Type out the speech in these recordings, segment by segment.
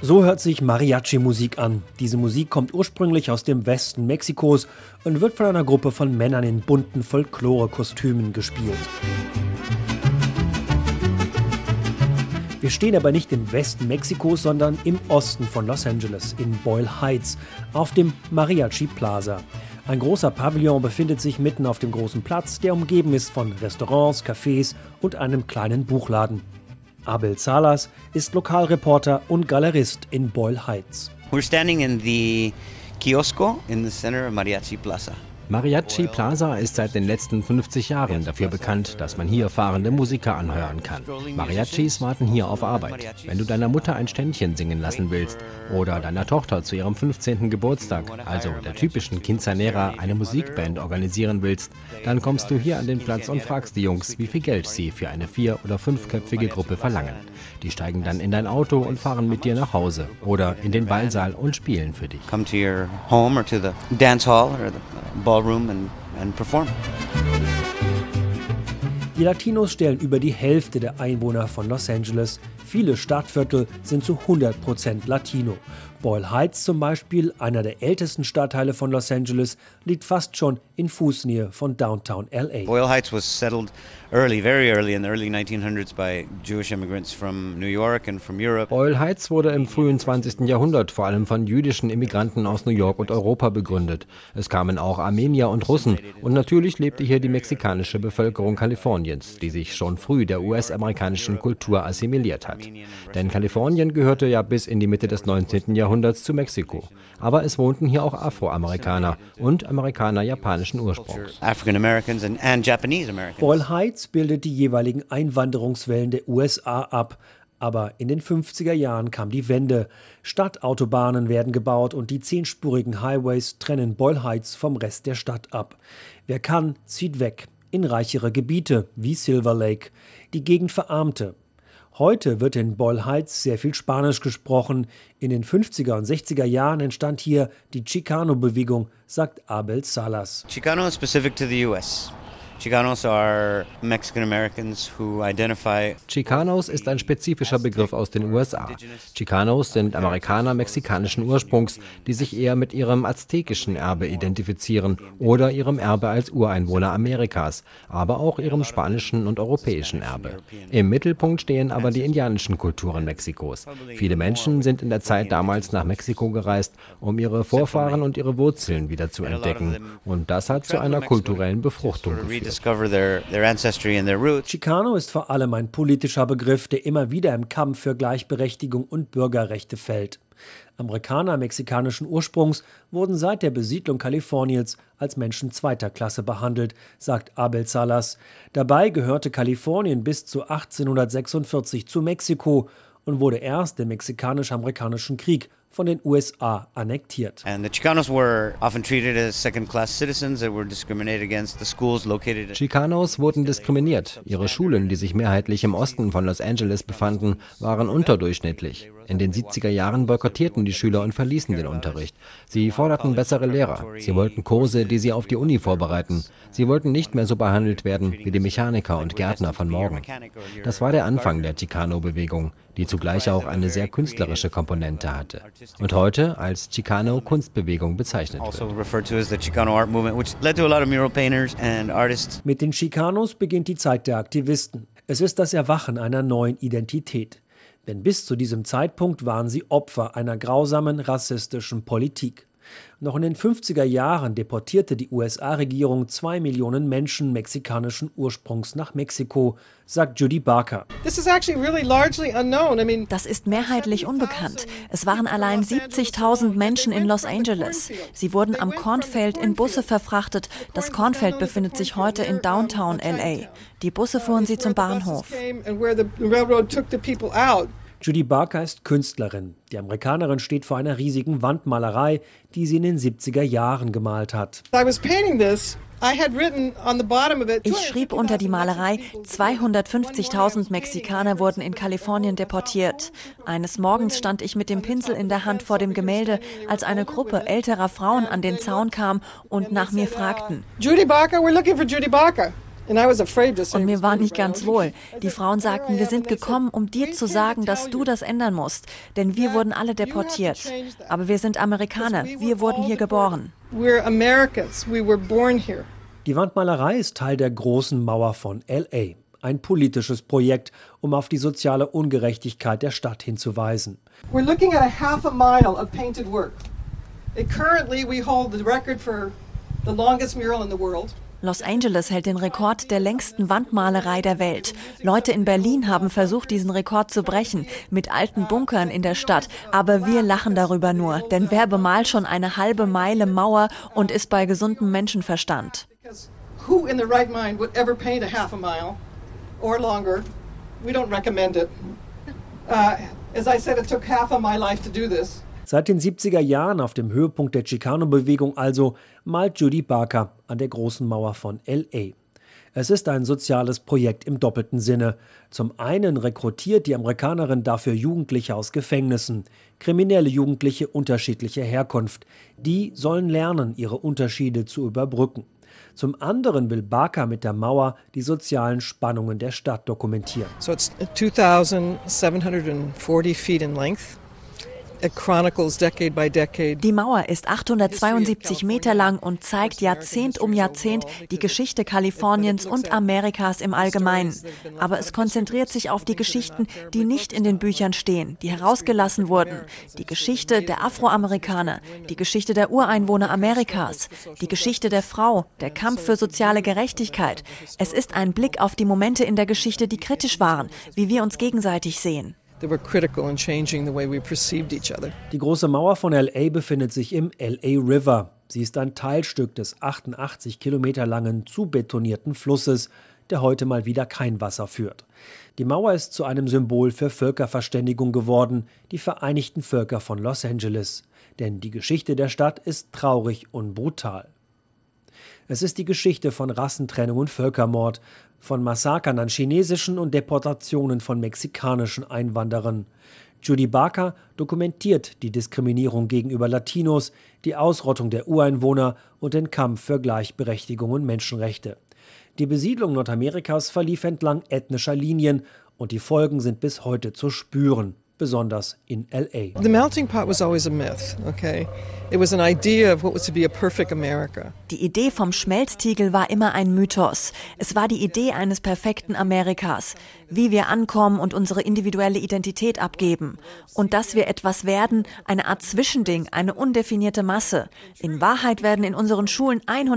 So hört sich Mariachi-Musik an. Diese Musik kommt ursprünglich aus dem Westen Mexikos und wird von einer Gruppe von Männern in bunten Folklore-Kostümen gespielt. Wir stehen aber nicht im Westen Mexikos, sondern im Osten von Los Angeles, in Boyle Heights, auf dem Mariachi Plaza. Ein großer Pavillon befindet sich mitten auf dem großen Platz, der umgeben ist von Restaurants, Cafés und einem kleinen Buchladen. Abel Salas ist Lokalreporter und Galerist in Boyle Heights. We're standing in the kiosco in the center of Mariachi Plaza. Mariachi Plaza ist seit den letzten 50 Jahren dafür bekannt, dass man hier fahrende Musiker anhören kann. Mariachis warten hier auf Arbeit. Wenn du deiner Mutter ein Ständchen singen lassen willst oder deiner Tochter zu ihrem 15. Geburtstag, also der typischen Quinceañera, eine Musikband organisieren willst, dann kommst du hier an den Platz und fragst die Jungs, wie viel Geld sie für eine 4- oder 5-köpfige Gruppe verlangen. Die steigen dann in dein Auto und fahren mit dir nach Hause oder in den Ballsaal und spielen für dich. Come to your home or to the dance hall or the ballroom and perform. Die Latinos stellen über die Hälfte der Einwohner von Los Angeles. Viele Stadtviertel sind zu 100% Latino. Boyle Heights zum Beispiel, einer der ältesten Stadtteile von Los Angeles, liegt fast schon in Fußnähe von Downtown LA. Boyle Heights was settled early, very early in the early 1900s by Jewish immigrants from New York and from Europe. Boyle Heights wurde im frühen 20. Jahrhundert vor allem von jüdischen Immigranten aus New York und Europa begründet. Es kamen auch Armenier und Russen und natürlich lebte hier die mexikanische Bevölkerung Kaliforniens, die sich schon früh der US-amerikanischen Kultur assimiliert hat. Denn Kalifornien gehörte ja bis in die Mitte des 19. Jahrhunderts zu Mexiko. Aber es wohnten hier auch Afroamerikaner und Amerikaner japanischen Ursprungs. African Americans and Japanese Americans. Boyle Heights bildet die jeweiligen Einwanderungswellen der USA ab. Aber in den 50er Jahren kam die Wende. Stadtautobahnen werden gebaut und die 10-spurigen Highways trennen Boyle Heights vom Rest der Stadt ab. Wer kann, zieht weg in reichere Gebiete wie Silver Lake. Die Gegend verarmte. Heute wird in Boyle Heights sehr viel Spanisch gesprochen. In den 50er und 60er Jahren entstand hier die Chicano-Bewegung, sagt Abel Salas. Chicano is specific to the US. Chicanos are Mexican Americans who identify. Chicanos ist ein spezifischer Begriff aus den USA. Chicanos sind Amerikaner mexikanischen Ursprungs, die sich eher mit ihrem aztekischen Erbe identifizieren oder ihrem Erbe als Ureinwohner Amerikas, aber auch ihrem spanischen und europäischen Erbe. Im Mittelpunkt stehen aber die indianischen Kulturen Mexikos. Viele Menschen sind in der Zeit damals nach Mexiko gereist, um ihre Vorfahren und ihre Wurzeln wieder zu entdecken. Und das hat zu einer kulturellen Befruchtung geführt. Chicano ist vor allem ein politischer Begriff, der immer wieder im Kampf für Gleichberechtigung und Bürgerrechte fällt. Amerikaner mexikanischen Ursprungs wurden seit der Besiedlung Kaliforniens als Menschen zweiter Klasse behandelt, sagt Abel Salas. Dabei gehörte Kalifornien bis zu 1846 zu Mexiko und wurde erst im Mexikanisch-Amerikanischen Krieg von den USA annektiert. And the Chicanos were often treated as second-class citizens that were discriminated against. The schools located. Chicanos wurden diskriminiert. Ihre Schulen, die sich mehrheitlich im Osten von Los Angeles befanden, waren unterdurchschnittlich. In den 70er Jahren boykottierten die Schüler und verließen den Unterricht. Sie forderten bessere Lehrer. Sie wollten Kurse, die sie auf die Uni vorbereiten. Sie wollten nicht mehr so behandelt werden wie die Mechaniker und Gärtner von morgen. Das war der Anfang der Chicano-Bewegung, die zugleich auch eine sehr künstlerische Komponente hatte und heute als Chicano-Kunstbewegung bezeichnet wird. Mit den Chicanos beginnt die Zeit der Aktivisten. Es ist das Erwachen einer neuen Identität. Denn bis zu diesem Zeitpunkt waren sie Opfer einer grausamen rassistischen Politik. Noch in den 50er Jahren deportierte die USA-Regierung 2 Millionen Menschen mexikanischen Ursprungs nach Mexiko, sagt Judy Barker. Das ist mehrheitlich unbekannt. Es waren allein 70.000 Menschen in Los Angeles. Sie wurden am Cornfield in Busse verfrachtet. Das Cornfield befindet sich heute in Downtown LA. Die Busse fuhren sie zum Bahnhof. Judy Barker ist Künstlerin. Die Amerikanerin steht vor einer riesigen Wandmalerei, die sie in den 70er Jahren gemalt hat. Ich schrieb unter die Malerei, 250.000 Mexikaner wurden in Kalifornien deportiert. Eines Morgens stand ich mit dem Pinsel in der Hand vor dem Gemälde, als eine Gruppe älterer Frauen an den Zaun kam und nach mir fragten. Judy Barker, we're looking for Judy Barker. Und mir war nicht ganz wohl. Die Frauen sagten, wir sind gekommen, um dir zu sagen, dass du das ändern musst. Denn wir wurden alle deportiert. Aber wir sind Amerikaner. Wir wurden hier geboren. Die Wandmalerei ist Teil der großen Mauer von L.A., ein politisches Projekt, um auf die soziale Ungerechtigkeit der Stadt hinzuweisen. We're looking at a half a mile of painted work. Currently we hold the record for the longest mural in the world. Los Angeles hält den Rekord der längsten Wandmalerei der Welt. Leute in Berlin haben versucht, diesen Rekord zu brechen, mit alten Bunkern in der Stadt. Aber wir lachen darüber nur, denn wer bemalt schon eine halbe Meile Mauer und ist bei gesundem Menschenverstand? Who in the right mind would ever paint a half a mile or longer? We don't recommend it. As I said, it took half of my life to do this. Seit den 70er Jahren, auf dem Höhepunkt der Chicano-Bewegung also, malt Judy Barker an der großen Mauer von L.A. Es ist ein soziales Projekt im doppelten Sinne. Zum einen rekrutiert die Amerikanerin dafür Jugendliche aus Gefängnissen, kriminelle Jugendliche unterschiedlicher Herkunft. Die sollen lernen, ihre Unterschiede zu überbrücken. Zum anderen will Barker mit der Mauer die sozialen Spannungen der Stadt dokumentieren. So it's 2,740 feet in length. It chronicles decade by decade. Die Mauer ist 872 Meter lang und zeigt Jahrzehnt um Jahrzehnt die Geschichte Kaliforniens und Amerikas im Allgemeinen. Aber es konzentriert sich auf die Geschichten, die nicht in den Büchern stehen, die herausgelassen wurden. Die Geschichte der Afroamerikaner, die Geschichte der Ureinwohner Amerikas, die Geschichte der Frau, der Kampf für soziale Gerechtigkeit. Es ist ein Blick auf die Momente in der Geschichte, die kritisch waren, wie wir uns gegenseitig sehen. Die große Mauer von L.A. befindet sich im L.A. River. Sie ist ein Teilstück des 88 Kilometer langen, zubetonierten Flusses, der heute mal wieder kein Wasser führt. Die Mauer ist zu einem Symbol für Völkerverständigung geworden, die Vereinigten Völker von Los Angeles. Denn die Geschichte der Stadt ist traurig und brutal. Es ist die Geschichte von Rassentrennung und Völkermord, von Massakern an chinesischen und Deportationen von mexikanischen Einwanderern. Judy Barker dokumentiert die Diskriminierung gegenüber Latinos, die Ausrottung der Ureinwohner und den Kampf für Gleichberechtigung und Menschenrechte. Die Besiedlung Nordamerikas verlief entlang ethnischer Linien und die Folgen sind bis heute zu spüren, besonders in L.A. The melting pot was always a myth, okay? It was an idea of what was to be a perfect America. Die Idee vom Schmelztiegel war immer ein Mythos. Es war die Idee eines perfekten Amerikas. Wie wir ankommen und unsere individuelle Identität abgeben. Und dass wir etwas werden, eine Art Zwischending, eine undefinierte Masse. In Wahrheit werden in unseren Schulen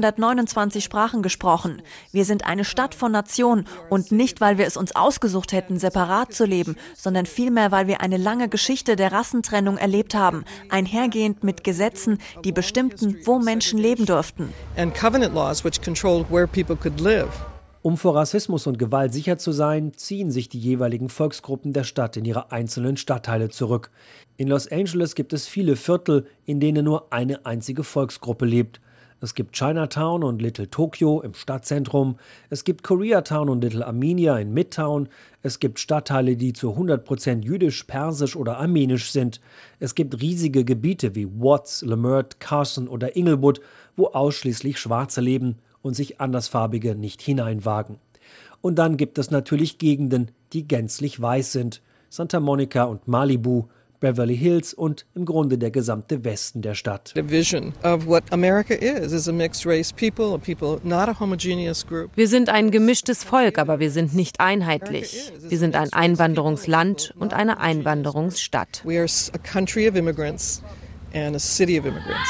129 Sprachen gesprochen. Wir sind eine Stadt von Nationen und nicht, weil wir es uns ausgesucht hätten, separat zu leben, sondern vielmehr, weil wir eine lange Geschichte der Rassentrennung erlebt haben, einhergehend mit Gesetzen, die bestimmten, wo Menschen leben durften. And covenant laws which controlled where people could live. Um vor Rassismus und Gewalt sicher zu sein, ziehen sich die jeweiligen Volksgruppen der Stadt in ihre einzelnen Stadtteile zurück. In Los Angeles gibt es viele Viertel, in denen nur eine einzige Volksgruppe lebt. Es gibt Chinatown und Little Tokyo im Stadtzentrum, es gibt Koreatown und Little Armenia in Midtown, es gibt Stadtteile, die zu 100% jüdisch, persisch oder armenisch sind. Es gibt riesige Gebiete wie Watts, Leimert, Carson oder Inglewood, wo ausschließlich Schwarze leben und sich Andersfarbige nicht hineinwagen. Und dann gibt es natürlich Gegenden, die gänzlich weiß sind. Santa Monica und Malibu, Beverly Hills und im Grunde der gesamte Westen der Stadt. The vision of what America is a mixed race people, not a homogeneous group. Wir sind ein gemischtes Volk, aber wir sind nicht einheitlich. Wir sind ein Einwanderungsland und eine Einwanderungsstadt. We are a country of immigrants and a city of immigrants.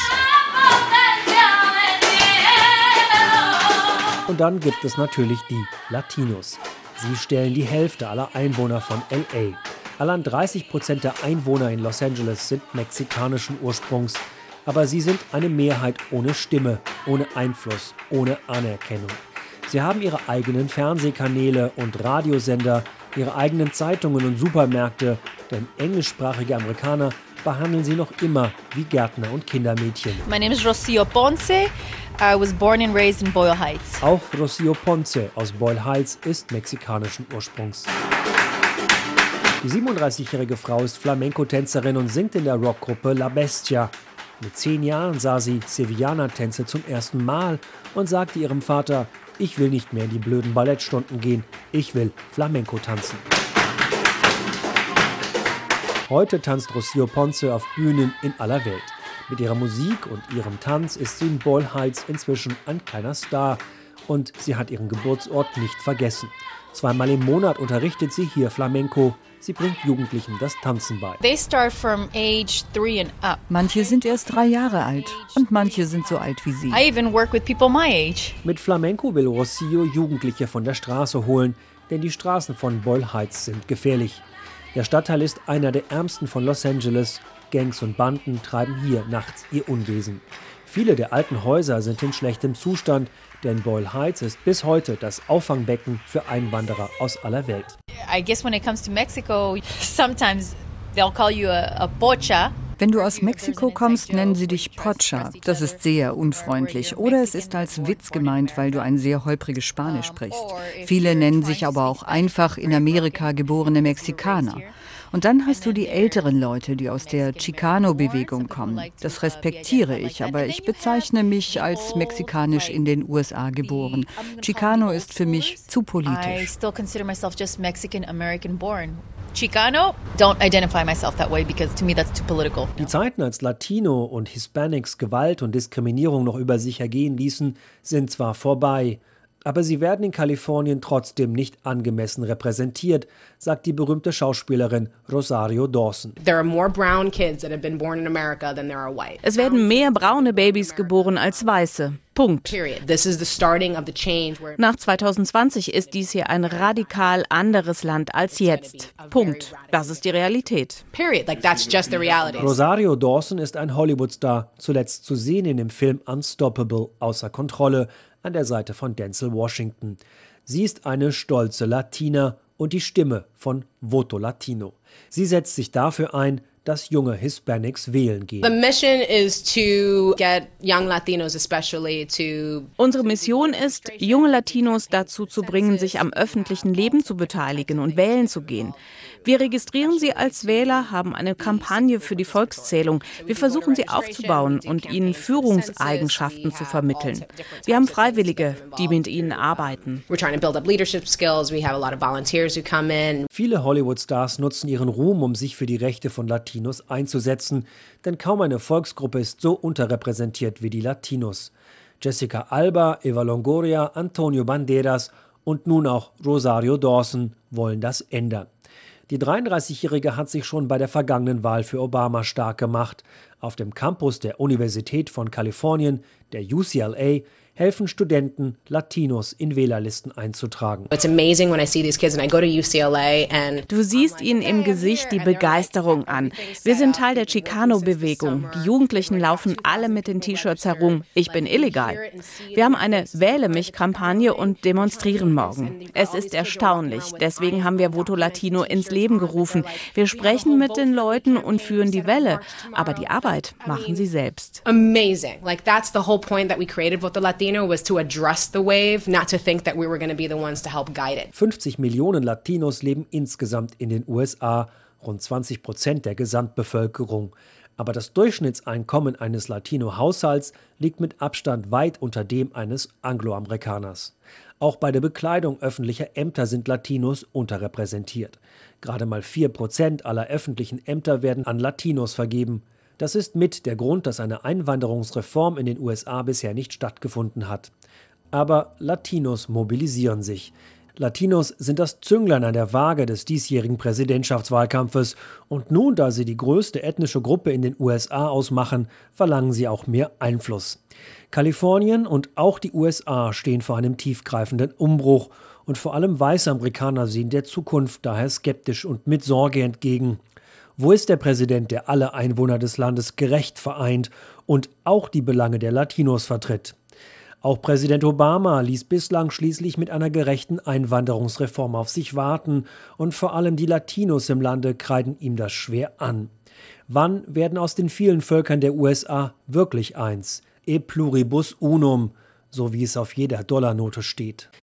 Und dann gibt es natürlich die Latinos. Sie stellen die Hälfte aller Einwohner von L.A. Allein 30% der Einwohner in Los Angeles sind mexikanischen Ursprungs. Aber sie sind eine Mehrheit ohne Stimme, ohne Einfluss, ohne Anerkennung. Sie haben ihre eigenen Fernsehkanäle und Radiosender, ihre eigenen Zeitungen und Supermärkte, denn englischsprachige Amerikaner behandeln sie noch immer wie Gärtner und Kindermädchen. My name is Rocio Ponce. I was born and raised in Boyle Heights. Auch Rocio Ponce aus Boyle Heights ist mexikanischen Ursprungs. Die 37-jährige Frau ist Flamenco-Tänzerin und singt in der Rockgruppe La Bestia. Mit 10 Jahren sah sie Sevillana-Tänze zum ersten Mal und sagte ihrem Vater: Ich will nicht mehr in die blöden Ballettstunden gehen, ich will Flamenco tanzen. Heute tanzt Rocío Ponce auf Bühnen in aller Welt. Mit ihrer Musik und ihrem Tanz ist sie in Boyle Heights inzwischen ein kleiner Star. Und sie hat ihren Geburtsort nicht vergessen. 2-mal im Monat unterrichtet sie hier Flamenco. Sie bringt Jugendlichen das Tanzen bei. They start from age 3 and up. Manche sind erst 3 Jahre alt und manche sind so alt wie sie. I even work with people my age. Mit Flamenco will Rocío Jugendliche von der Straße holen, denn die Straßen von Boyle Heights sind gefährlich. Der Stadtteil ist einer der ärmsten von Los Angeles. Gangs und Banden treiben hier nachts ihr Unwesen. Viele der alten Häuser sind in schlechtem Zustand, denn Boyle Heights ist bis heute das Auffangbecken für Einwanderer aus aller Welt. I guess when it comes to Mexico, sometimes they'll call you a pocha. Wenn du aus Mexiko kommst, nennen sie dich Pocha. Das ist sehr unfreundlich. Oder es ist als Witz gemeint, weil du ein sehr holpriges Spanisch sprichst. Viele nennen sich aber auch einfach in Amerika geborene Mexikaner. Und dann hast du die älteren Leute, die aus der Chicano-Bewegung kommen. Das respektiere ich, aber ich bezeichne mich als mexikanisch in den USA geboren. Chicano ist für mich zu I politisch. still consider myself just Mexican-American born. Chicano, don't identify myself that way because to me that's too political. Die Zeiten, als Latino und Hispanics Gewalt und Diskriminierung noch über sich ergehen ließen, sind zwar vorbei, aber sie werden in Kalifornien trotzdem nicht angemessen repräsentiert, sagt die berühmte Schauspielerin Rosario Dawson. Es werden mehr braune Babys geboren als weiße. Punkt. Nach 2020 ist dies hier ein radikal anderes Land als jetzt. Punkt. Das ist die Realität. Rosario Dawson ist ein Hollywood-Star, zuletzt zu sehen in dem Film Unstoppable, außer Kontrolle, an der Seite von Denzel Washington. Sie ist eine stolze Latina und die Stimme von Voto Latino. Sie setzt sich dafür ein, dass junge Hispanics wählen gehen. Unsere Mission ist, junge Latinos dazu zu bringen, sich am öffentlichen Leben zu beteiligen und wählen zu gehen. Wir registrieren sie als Wähler, haben eine Kampagne für die Volkszählung. Wir versuchen sie aufzubauen und ihnen Führungseigenschaften zu vermitteln. Wir haben Freiwillige, die mit ihnen arbeiten. Viele Hollywood-Stars nutzen ihren Ruhm, um sich für die Rechte von Latinos einzusetzen, denn kaum eine Volksgruppe ist so unterrepräsentiert wie die Latinos. Jessica Alba, Eva Longoria, Antonio Banderas und nun auch Rosario Dawson wollen das ändern. Die 33-Jährige hat sich schon bei der vergangenen Wahl für Obama stark gemacht. Auf dem Campus der Universität von Kalifornien, der UCLA, helfen Studenten, Latinos in Wählerlisten einzutragen. Du siehst ihnen im Gesicht die Begeisterung an. Wir sind Teil der Chicano-Bewegung. Die Jugendlichen laufen alle mit den T-Shirts herum. Ich bin illegal. Wir haben eine Wähle-mich-Kampagne und demonstrieren morgen. Es ist erstaunlich. Deswegen haben wir Voto Latino ins Leben gerufen. Wir sprechen mit den Leuten und führen die Welle. Aber die Arbeit machen sie selbst. Amazing. Like that's the whole point that we created Voto Latino was to address the wave, not to think that we were going to be the ones to help guide it. 50 Millionen Latinos leben insgesamt in den USA, rund 20% der Gesamtbevölkerung. Aber das Durchschnittseinkommen eines Latino-Haushalts liegt mit Abstand weit unter dem eines Angloamerikaners. Auch bei der Bekleidung öffentlicher Ämter sind Latinos unterrepräsentiert. Gerade mal 4% aller öffentlichen Ämter werden an Latinos vergeben. Das ist mit der Grund, dass eine Einwanderungsreform in den USA bisher nicht stattgefunden hat. Aber Latinos mobilisieren sich. Latinos sind das Zünglein an der Waage des diesjährigen Präsidentschaftswahlkampfes. Und nun, da sie die größte ethnische Gruppe in den USA ausmachen, verlangen sie auch mehr Einfluss. Kalifornien und auch die USA stehen vor einem tiefgreifenden Umbruch. Und vor allem weiße Amerikaner sehen der Zukunft daher skeptisch und mit Sorge entgegen. Wo ist der Präsident, der alle Einwohner des Landes gerecht vereint und auch die Belange der Latinos vertritt? Auch Präsident Obama ließ bislang schließlich mit einer gerechten Einwanderungsreform auf sich warten und vor allem die Latinos im Lande kreiden ihm das schwer an. Wann werden aus den vielen Völkern der USA wirklich eins? E pluribus unum, so wie es auf jeder Dollarnote steht.